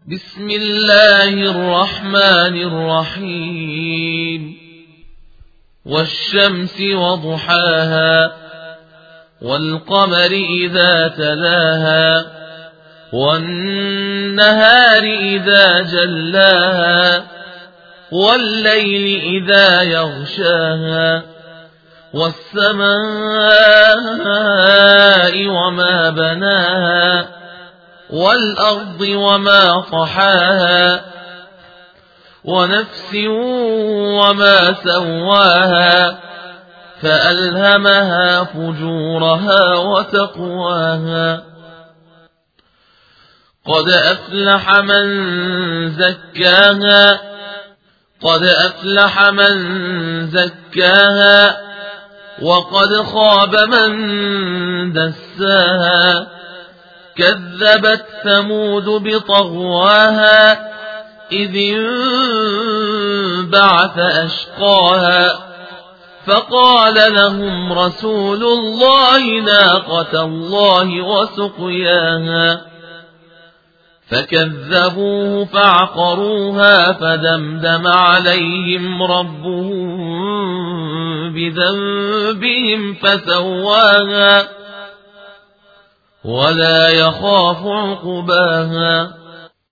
بسم الله الرحمن الرحيم والشمس وضحاها والقمر إذا تلاها والنهار إذا جلاها والليل إذا يغشاها والسماء وما بناها والأرض وما طحاها ونفس وما سواها فألهمها فجورها وتقواها قد أفلح من زكاها وقد خاب من دساها كذبت ثمود بطغواها إذ انبعث أشقاها فقال لهم رسول الله ناقة الله وسقياها فكذبوه فعقروها فدمدم عليهم ربهم بذنبهم فسواها ولا يخاف عقباها